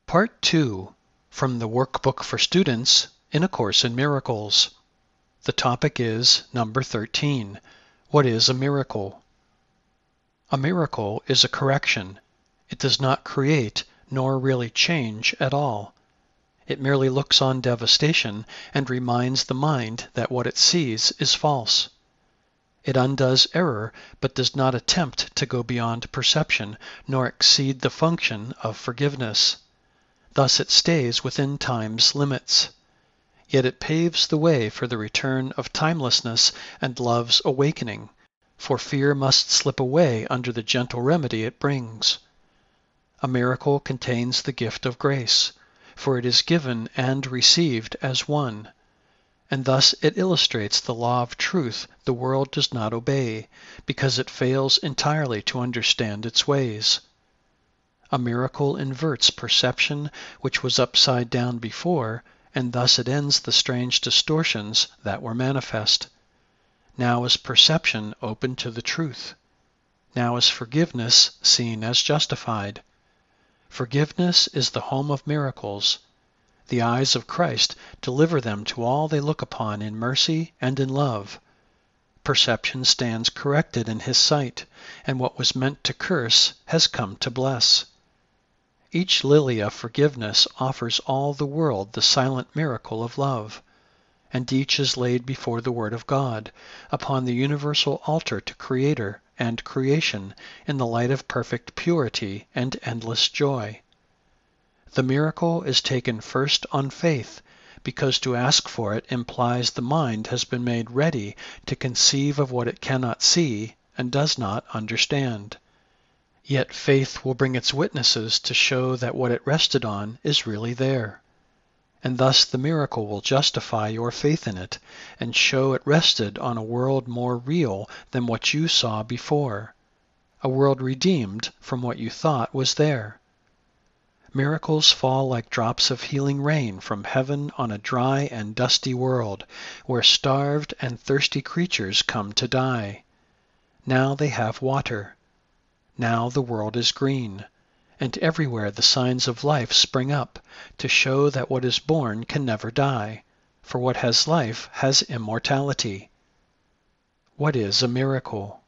Part 2 from the Workbook for Students in A Course in Miracles. The topic is number 13. What is a miracle? A miracle is a correction. It does not create nor really change at all. It merely looks on devastation and reminds the mind that what it sees is false. It undoes error, but does not attempt to go beyond perception nor exceed the function of forgiveness. Thus it stays within time's limits. Yet it paves the way for the return of timelessness and love's awakening, for fear must slip away under the gentle remedy it brings. A miracle contains the gift of grace, for it is given and received as one. And thus it illustrates the law of truth the world does not obey, because it fails entirely to understand its ways. A miracle inverts perception which was upside down before, and thus it ends the strange distortions that were manifest. Now is perception open to the truth. Now is forgiveness seen as justified. Forgiveness is the home of miracles. The eyes of Christ deliver them to all they look upon in mercy and in love. Perception stands corrected in his sight, and what was meant to curse has come to bless. Each lily of forgiveness offers all the world the silent miracle of love, and each is laid before the Word of God, upon the universal altar to Creator and creation in the light of perfect purity and endless joy. The miracle is taken first on faith, because to ask for it implies the mind has been made ready to conceive of what it cannot see and does not understand. Yet faith will bring its witnesses to show that what it rested on is really there. And thus the miracle will justify your faith in it, and show it rested on a world more real than what you saw before, a world redeemed from what you thought was there. Miracles fall like drops of healing rain from heaven on a dry and dusty world, where starved and thirsty creatures come to die. Now they have water. Now the world is green, and everywhere the signs of life spring up to show that what is born can never die, for what has life has immortality. What is a miracle?